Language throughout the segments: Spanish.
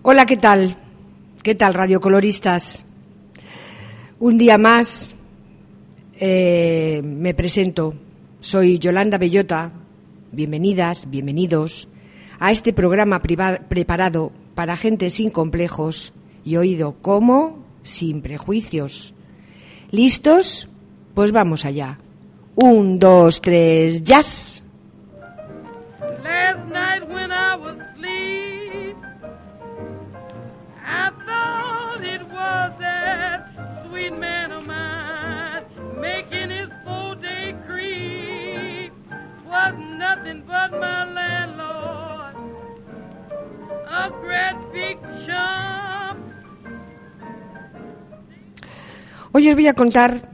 Hola, ¿qué tal? ¿Qué tal, radiocoloristas? Un día más me presento. Soy Yolanda Bellota. Bienvenidas, bienvenidos a este programa preparado para gente sin complejos y oído como sin prejuicios. ¿Listos? Pues vamos allá. 1, 2, 3, jazz. Last night when I was asleep, I thought it was that sweet man of mine making his 4-day creep. Was nothing but my landlord, a great big chump. Hoy os voy a contar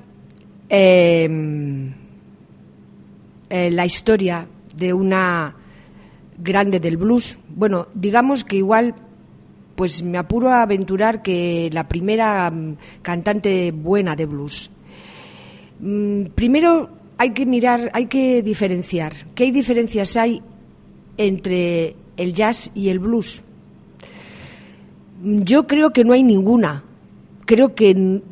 la historia de una grande del blues. Bueno, digamos que igual, pues me apuro a aventurar que la primera cantante buena de blues. Primero hay que diferenciar. ¿Qué diferencias hay entre el jazz y el blues? Yo creo que no hay ninguna. Creo que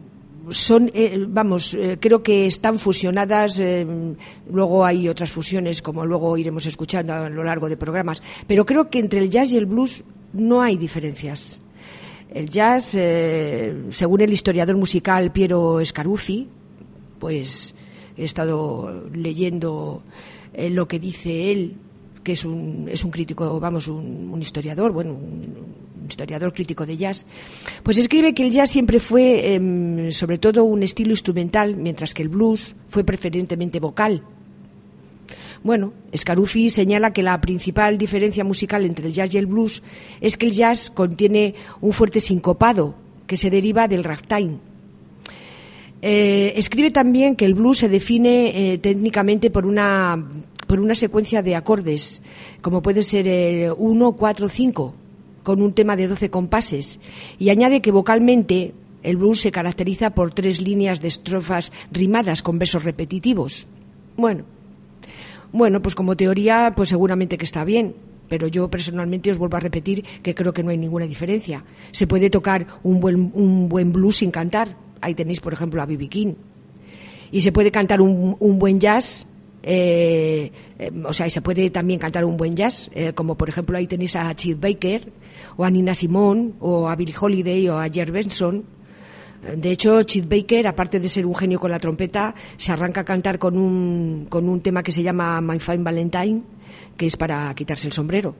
creo que están fusionadas. Luego hay otras fusiones, como luego iremos escuchando a lo largo de programas. Pero creo que entre el jazz y el blues no hay diferencias. El jazz, según el historiador musical Piero Scaruffi, pues he estado leyendo lo que dice él, que es un crítico, un historiador, un historiador crítico de jazz, pues escribe que el jazz siempre fue sobre todo un estilo instrumental, mientras que el blues fue preferentemente vocal. Bueno, Scaruffi señala que la principal diferencia musical entre el jazz y el blues es que el jazz contiene un fuerte sincopado que se deriva del ragtime. Escribe también que el blues se define técnicamente por una secuencia de acordes, como puede ser 1, 4, 5, con un tema de 12 compases, y añade que vocalmente el blues se caracteriza por 3 líneas de estrofas rimadas con versos repetitivos. Bueno, pues como teoría, pues seguramente que está bien, pero yo personalmente os vuelvo a repetir que creo que no hay ninguna diferencia. Se puede tocar un buen blues sin cantar. Ahí tenéis, por ejemplo, a B.B. King. Y se puede cantar un buen jazz. Y se puede también cantar un buen jazz, como por ejemplo ahí tenéis a Chet Baker, o a Nina Simone, o a Billie Holiday, o a George Benson. De hecho, Chet Baker, aparte de ser un genio con la trompeta, se arranca a cantar con un tema que se llama My Fine Valentine, que es para quitarse el sombrero.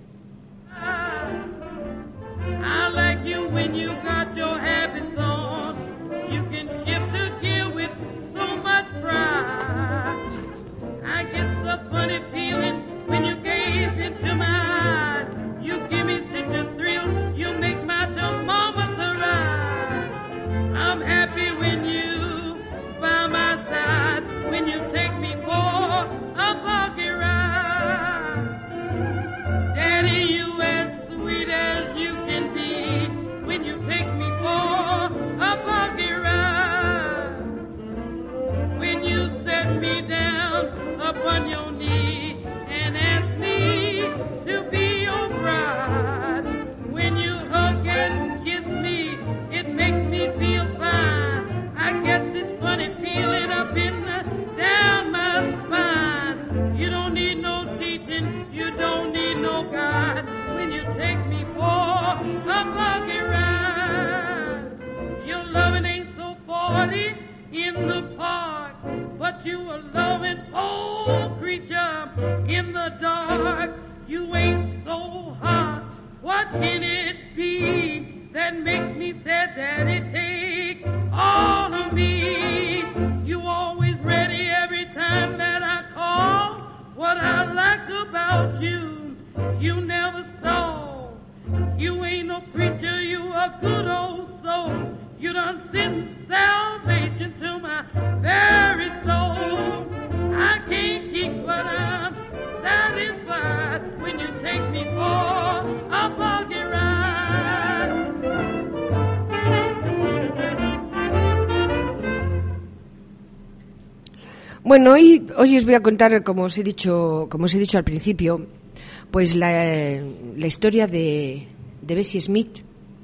I like you when you got your habits on. You can shift the gear with so much pride. I get a funny feeling when you gaze into my eyes. You give me such a thrill, you make my thermometer rise. I'm happy when you by my side, when you take me for a buggy ride. Daddy, you as sweet as you can be, when you take me for a buggy ride. When you set me down upon your knee and ask me to be your bride. When you hug and kiss me, it makes me feel fine. I get this funny feeling up down my spine. You don't need no teaching, you don't need no guide. When you take me for a buggy ride, your loving ain't so 40 in the park, but you a loving old creature in the dark. You ain't so hot, what can it be that makes me say, Daddy, take all of me? You always ready every time that I call. What I like about you, you never stall. You ain't no preacher, you a good old soul. You done sent salvation to my very soul. I can't keep what I'm satisfied when you take me for a buggy ride. Bueno, hoy os voy a contar, como os he dicho al principio, pues la historia de Bessie Smith,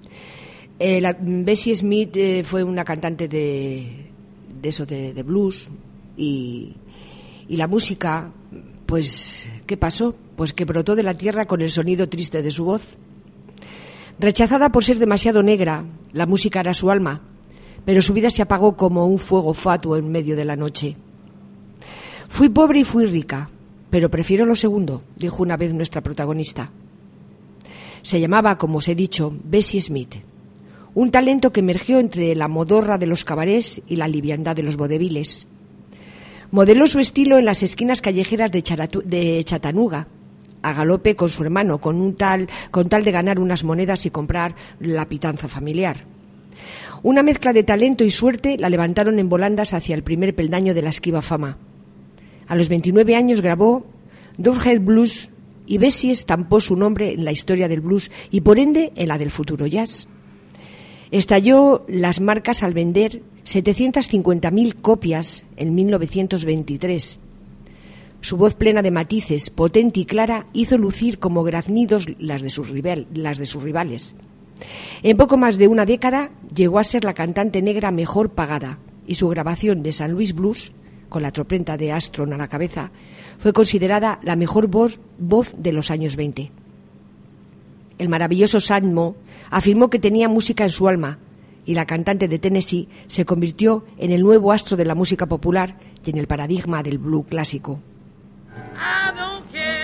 Bessie Smith fue una cantante de blues y la música, pues, ¿qué pasó? Pues que brotó de la tierra con el sonido triste de su voz. Rechazada por ser demasiado negra, la música era su alma, pero su vida se apagó como un fuego fatuo en medio de la noche. Fui pobre y fui rica, pero prefiero lo segundo, dijo una vez nuestra protagonista. Se llamaba, como os he dicho, Bessie Smith, un talento que emergió entre la modorra de los cabarets y la liviandad de los vodeviles. Modeló su estilo en las esquinas callejeras de Chattanooga, a galope con su hermano, con tal de ganar unas monedas y comprar la pitanza familiar. Una mezcla de talento y suerte la levantaron en volandas hacia el primer peldaño de la esquiva fama. A los 29 años grabó Dovehead Blues y Bessie estampó su nombre en la historia del blues y por ende en la del futuro jazz. Estalló las marcas al vender 750.000 copias en 1923. Su voz plena de matices, potente y clara, hizo lucir como graznidos las de sus rivales. En poco más de una década llegó a ser la cantante negra mejor pagada y su grabación de San Luis Blues, con la trompeta de Armstrong a la cabeza, fue considerada la mejor voz de los años 20. El maravilloso Satchmo afirmó que tenía música en su alma y la cantante de Tennessee se convirtió en el nuevo astro de la música popular y en el paradigma del blues clásico. I don't care.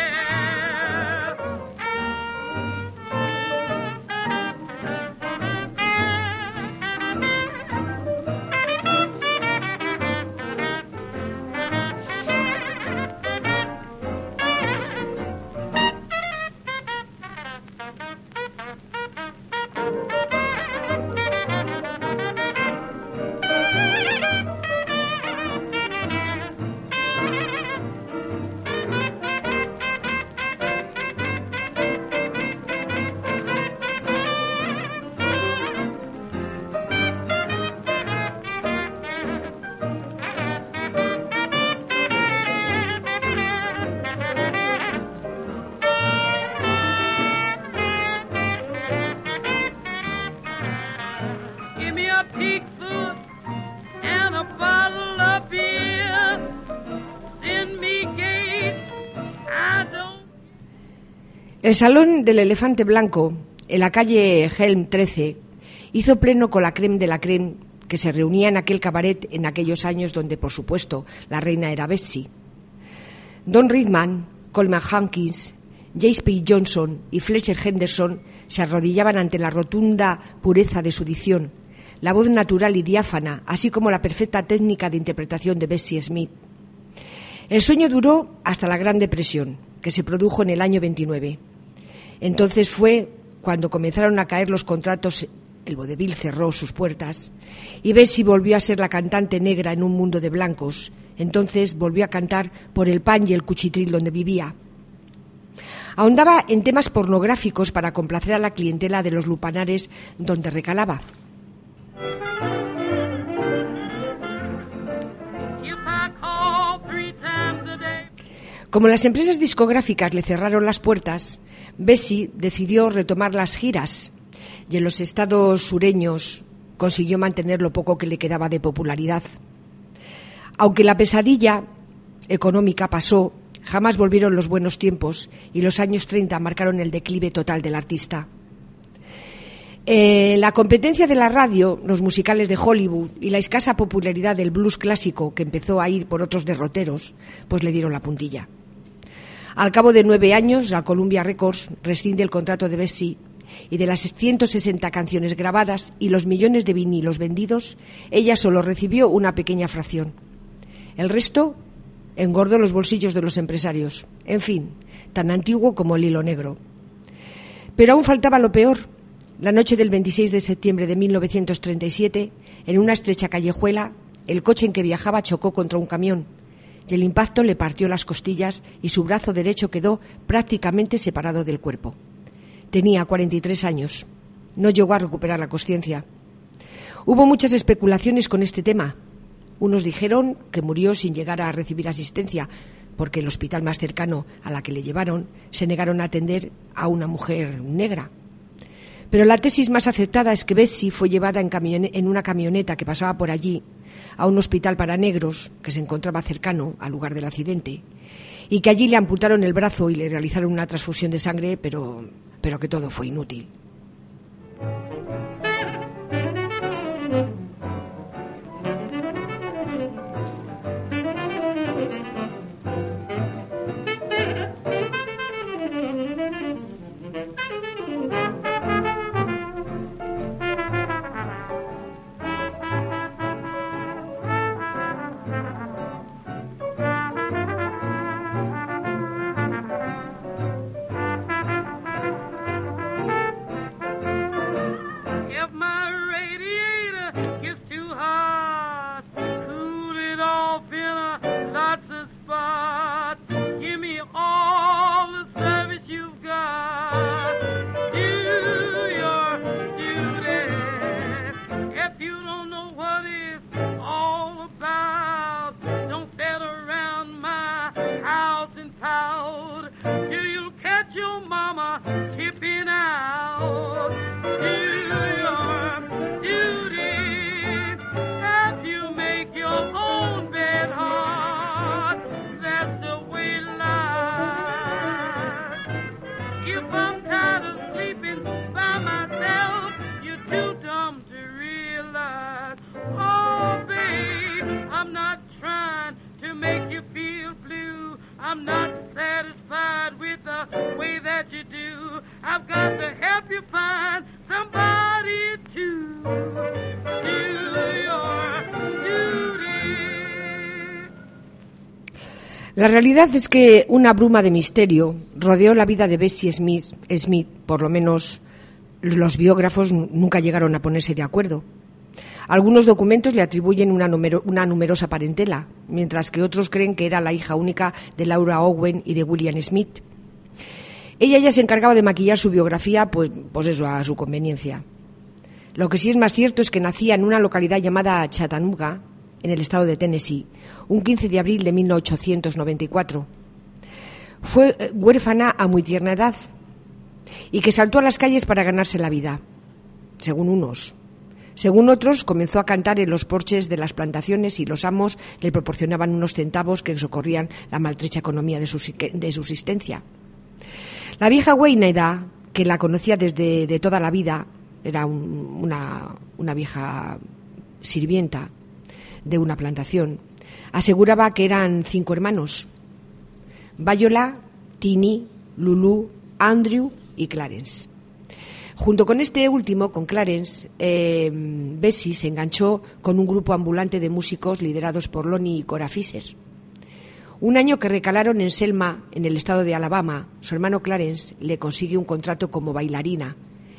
Give me a pizza and a bottle of beer. Send me gate. I don't. El Salón del Elefante Blanco, en la calle Helm 13, hizo pleno con la crème de la crème que se reunía en aquel cabaret en aquellos años donde, por supuesto, la reina era Bessie. Don Ridman, Coleman Hawkins, James P. Johnson y Fletcher Henderson se arrodillaban ante la rotunda pureza de su dicción, la voz natural y diáfana, así como la perfecta técnica de interpretación de Bessie Smith. El sueño duró hasta la Gran Depresión, que se produjo en el año 29. Entonces fue cuando comenzaron a caer los contratos, el vodevil cerró sus puertas y Bessie volvió a ser la cantante negra en un mundo de blancos. Entonces volvió a cantar por el pan y el cuchitril donde vivía. Ahondaba en temas pornográficos para complacer a la clientela de los lupanares donde recalaba. Como las empresas discográficas le cerraron las puertas, Bessie decidió retomar las giras y en los estados sureños consiguió mantener lo poco que le quedaba de popularidad. Aunque la pesadilla económica pasó, jamás volvieron los buenos tiempos y los años 30 marcaron el declive total del artista. La competencia de la radio, los musicales de Hollywood y la escasa popularidad del blues clásico, que empezó a ir por otros derroteros, pues le dieron la puntilla. Al cabo de 9 años, la Columbia Records rescinde el contrato de Bessie y de las 160 canciones grabadas y los millones de vinilos vendidos, ella solo recibió una pequeña fracción. El resto engordó los bolsillos de los empresarios. En fin, tan antiguo como el hilo negro. Pero aún faltaba lo peor. La noche del 26 de septiembre de 1937, en una estrecha callejuela, el coche en que viajaba chocó contra un camión y el impacto le partió las costillas y su brazo derecho quedó prácticamente separado del cuerpo. Tenía 43 años. No llegó a recuperar la consciencia. Hubo muchas especulaciones con este tema. Unos dijeron que murió sin llegar a recibir asistencia, porque el hospital más cercano a la que le llevaron se negaron a atender a una mujer negra. Pero la tesis más aceptada es que Bessie fue llevada en una camioneta que pasaba por allí a un hospital para negros que se encontraba cercano al lugar del accidente y que allí le amputaron el brazo y le realizaron una transfusión de sangre, pero que todo fue inútil. I'm not satisfied with the way that you do. I've got to help you find somebody to do your duty. La realidad es que una bruma de misterio rodeó la vida de Bessie Smith, por lo menos los biógrafos nunca llegaron a ponerse de acuerdo. Algunos documentos le atribuyen una numerosa parentela, mientras que otros creen que era la hija única de Laura Owen y de William Smith. Ella ya se encargaba de maquillar su biografía, pues eso, a su conveniencia. Lo que sí es más cierto es que nacía en una localidad llamada Chattanooga, en el estado de Tennessee, un 15 de abril de 1894. Fue huérfana a muy tierna edad y que saltó a las calles para ganarse la vida, según unos. Según otros, comenzó a cantar en los porches de las plantaciones y los amos le proporcionaban unos centavos que socorrían la maltrecha economía de subsistencia. La vieja Waynaida, que la conocía desde de toda la vida, era una vieja sirvienta de una plantación, aseguraba que eran 5 hermanos: Viola, Tini, Lulu, Andrew y Clarence. Junto con este último, con Clarence, Bessie se enganchó con un grupo ambulante de músicos liderados por Lonnie y Cora Fisher. Un año que recalaron en Selma, en el estado de Alabama, su hermano Clarence le consigue un contrato como bailarina.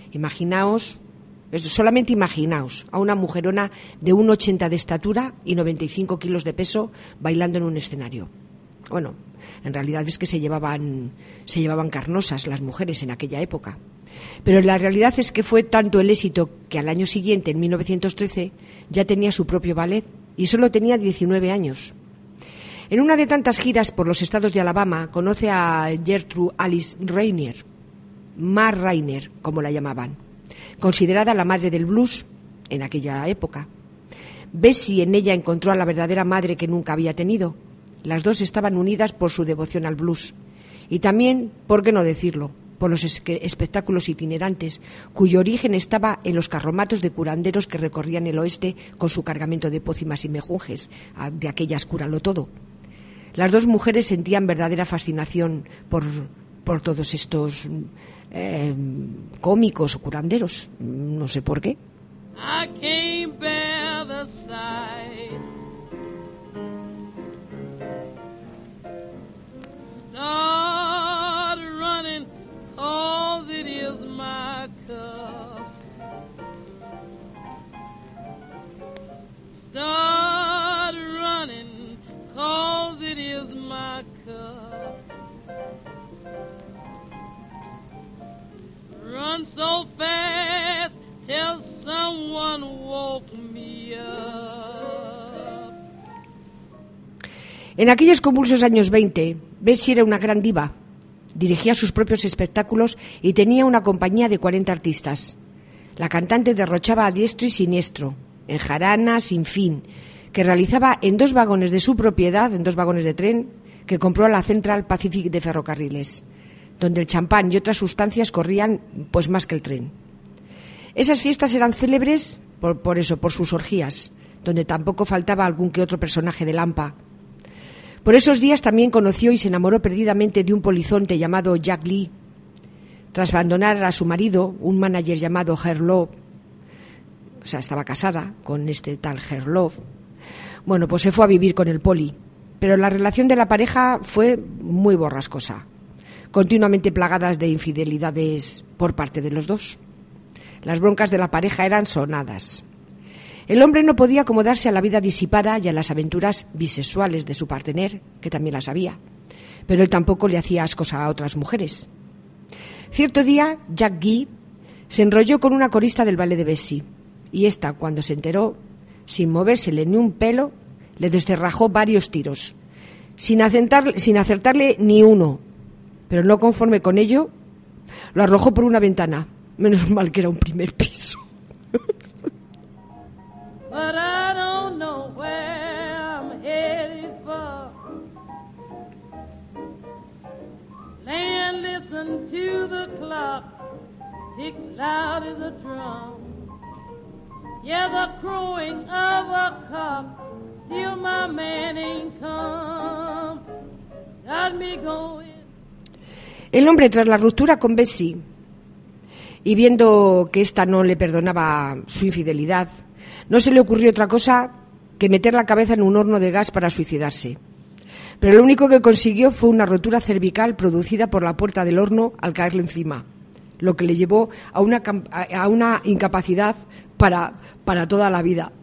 Solamente imaginaos a una mujerona de 1,80 de estatura y 95 kilos de peso bailando en un escenario. Bueno, en realidad es que se llevaban carnosas las mujeres en aquella época. Pero la realidad es que fue tanto el éxito que al año siguiente, en 1913, ya tenía su propio ballet y solo tenía 19 años. En una de tantas giras por los estados de Alabama conoce a Gertrude Alice Rainier, Ma Rainier, como la llamaban, considerada la madre del blues en aquella época. Bessie en ella encontró a la verdadera madre que nunca había tenido. Las dos estaban unidas por su devoción al blues y también, ¿por qué no decirlo?, por los espectáculos itinerantes, cuyo origen estaba en los carromatos de curanderos que recorrían el oeste con su cargamento de pócimas y mejunjes, de aquellas cúralo todo. Las dos mujeres sentían verdadera fascinación por todos estos cómicos o curanderos, no sé por qué. I can't bear the sight. Start running, 'cause it is my cup. Start running, 'cause it is my cup. Run so fast till someone woke me up. En aquellos convulsos años 20, Bessie era una gran diva, dirigía sus propios espectáculos y tenía una compañía de 40 artistas. La cantante derrochaba a diestro y siniestro, en jaranas sin fin, que realizaba en 2 vagones de su propiedad, en 2 vagones de tren, que compró a la Central Pacific de Ferrocarriles, donde el champán y otras sustancias corrían pues más que el tren. Esas fiestas eran célebres por sus orgías, donde tampoco faltaba algún que otro personaje de Lampa. Por esos días también conoció y se enamoró perdidamente de un polizonte llamado Jack Lee. Tras abandonar a su marido, un manager llamado Herr Love, o sea, estaba casada con este tal Herr Love, bueno, pues se fue a vivir con el poli. Pero la relación de la pareja fue muy borrascosa, continuamente plagadas de infidelidades por parte de los dos. Las broncas de la pareja eran sonadas. El hombre no podía acomodarse a la vida disipada y a las aventuras bisexuales de su partener, que también las había, pero él tampoco le hacía ascos a otras mujeres. Cierto día, Jack Guy se enrolló con una corista del ballet de Bessie, y ésta, cuando se enteró, sin movérsele ni un pelo, le descerrajó varios tiros, sin acertarle ni uno, pero no conforme con ello, lo arrojó por una ventana. Menos mal que era un primer piso. But I don't know where I'm headed for. Lay and listen to the clock tick loud as a drum. Yeah, the crowing of a cock, still my man ain't come. Got me going. El hombre, tras la ruptura con Bessie y viendo que ésta no le perdonaba su infidelidad, no se le ocurrió otra cosa que meter la cabeza en un horno de gas para suicidarse. Pero lo único que consiguió fue una rotura cervical producida por la puerta del horno al caerle encima, lo que le llevó a una incapacidad para toda la vida.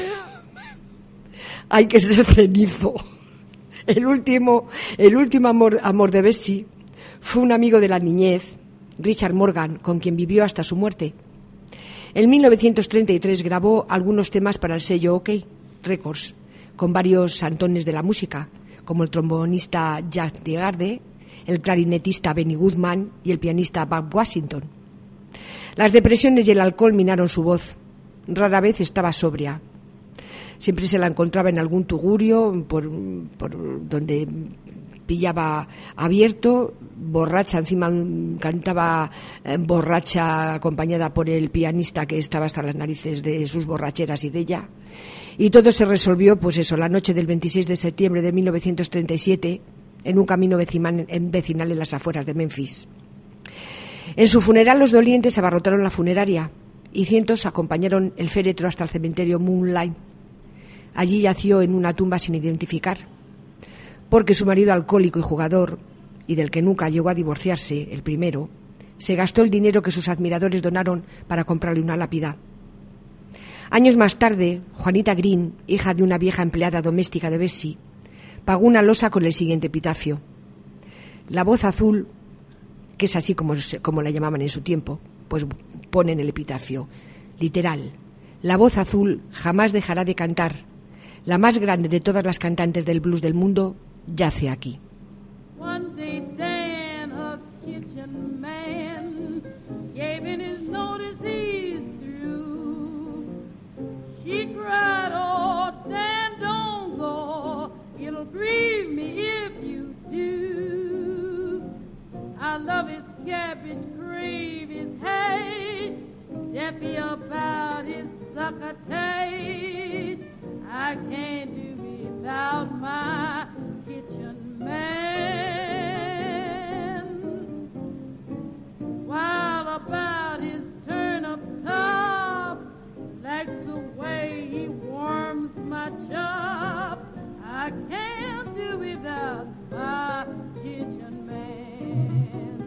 Hay que ser cenizo. El último amor de Bessie fue un amigo de la niñez, Richard Morgan, con quien vivió hasta su muerte. En 1933 grabó algunos temas para el sello OK Records, con varios santones de la música, como el trombonista Jack DeGarde, el clarinetista Benny Goodman y el pianista Bob Washington. Las depresiones y el alcohol minaron su voz. Rara vez estaba sobria. Siempre se la encontraba en algún tugurio, por donde pillaba abierto, borracha, encima cantaba borracha, acompañada por el pianista que estaba hasta las narices de sus borracheras y de ella. Y todo se resolvió, pues eso, la noche del 26 de septiembre de 1937, en un camino vecinal en las afueras de Memphis. En su funeral los dolientes abarrotaron la funeraria y cientos acompañaron el féretro hasta el cementerio Moonlight. Allí yació en una tumba sin identificar, porque su marido alcohólico y jugador, y del que nunca llegó a divorciarse, el primero, se gastó el dinero que sus admiradores donaron para comprarle una lápida. Años más tarde, Juanita Green, hija de una vieja empleada doméstica de Bessie, pagó una losa con el siguiente epitafio: la voz azul, que es así como la llamaban en su tiempo, pues pone en el epitafio, literal: la voz azul jamás dejará de cantar. La más grande de todas las cantantes del blues del mundo yace aquí. One day Dan, a kitchen man, gave in his notice he's through. She cried, oh, Dan, don't go. It'll grieve me if you do. I love his cabbage, crave his haste, deafy about his sucker taste. I can't do without my kitchen man. While about his turnip top, likes the way he warms my chop. I can't do without my kitchen man.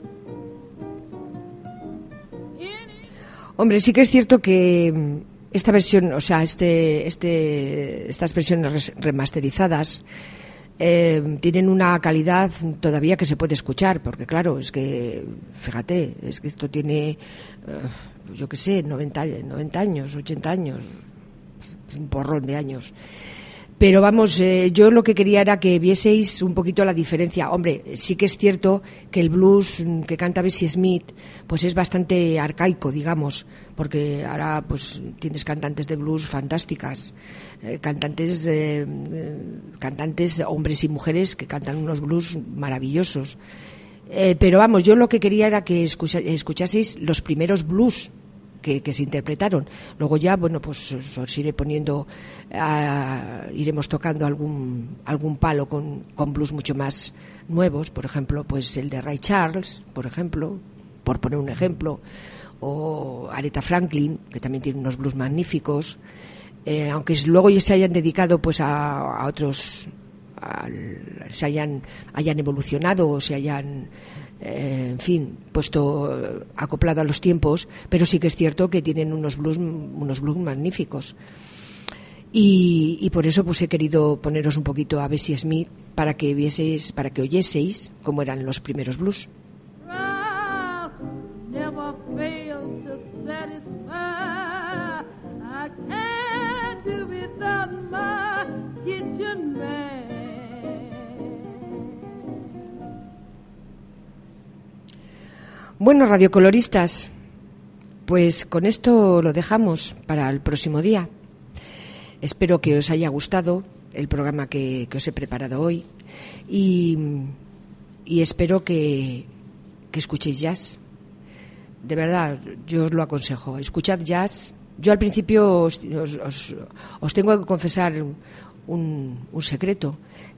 Hombre, sí que es cierto que esta versión, o sea, estas versiones remasterizadas tienen una calidad todavía que se puede escuchar, porque claro, es que, fíjate, es que esto tiene, yo qué sé, 90 años, 80 años, un porrón de años. Pero vamos, yo lo que quería era que vieseis un poquito la diferencia. Hombre, sí que es cierto que el blues que canta Bessie Smith pues es bastante arcaico, digamos, porque ahora pues tienes cantantes de blues fantásticas, cantantes hombres y mujeres que cantan unos blues maravillosos. Pero vamos, yo lo que quería era que escuchaseis los primeros blues que se interpretaron. Luego ya, bueno, pues os iré poniendo, iremos tocando algún palo con blues mucho más nuevos, por ejemplo, pues el de Ray Charles, por ejemplo, por poner un ejemplo, o Aretha Franklin, que también tiene unos blues magníficos, aunque luego ya se hayan dedicado pues a otros, hayan evolucionado o se hayan en fin, puesto acoplado a los tiempos, pero sí que es cierto que tienen unos blues magníficos. Y por eso pues he querido poneros un poquito a Bessie Smith para que oyeseis cómo eran los primeros blues. Bueno, radiocoloristas, pues con esto lo dejamos para el próximo día. Espero que os haya gustado el programa que os he preparado hoy y espero que escuchéis jazz. De verdad, yo os lo aconsejo. Escuchad jazz. Yo al principio os tengo que confesar un secreto.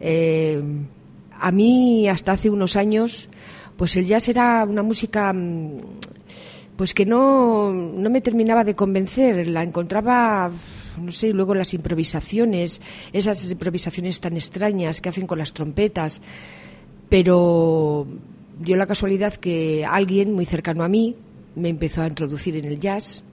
A mí, hasta hace unos años, pues el jazz era una música pues que no me terminaba de convencer. La encontraba, no sé, luego las improvisaciones, esas improvisaciones tan extrañas que hacen con las trompetas. Pero dio la casualidad que alguien muy cercano a mí me empezó a introducir en el jazz,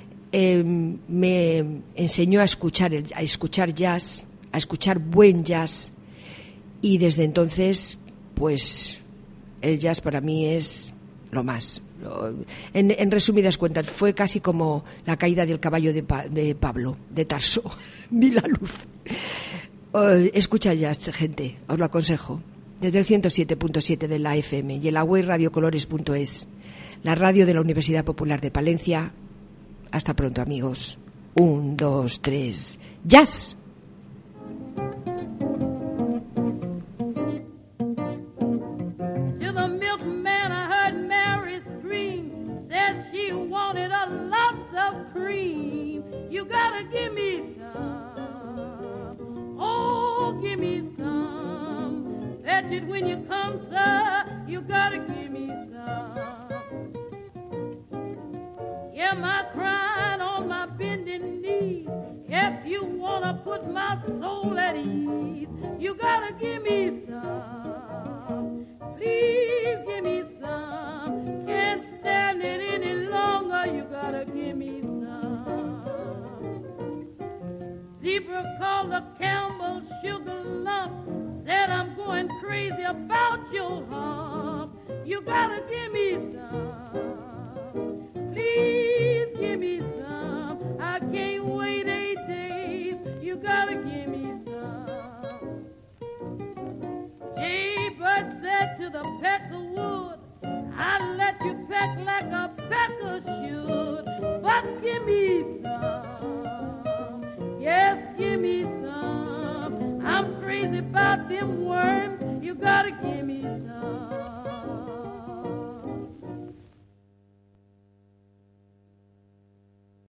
me enseñó a escuchar jazz, a escuchar buen jazz, y desde entonces pues el jazz para mí es lo más. En resumidas cuentas, fue casi como la caída del caballo de Pablo, de Tarso. Vi la luz. Escucha jazz, gente, os lo aconsejo. Desde el 107.7 de la FM y en la web radiocolores.es, la radio de la Universidad Popular de Palencia. Hasta pronto, amigos. 1, 2, 3. ¡Jazz! You gotta give me some. Oh, give me some. Fetch it when you come, sir. You gotta give me some. Yeah, my crying on my bending knees. If you wanna put my soul at ease, you gotta give me some. Please give me some. Can't stand it any longer. You gotta give me some. Zebra called the Campbell sugar lump, said I'm going crazy about your hump. You gotta give me some. Please give me some. I can't wait.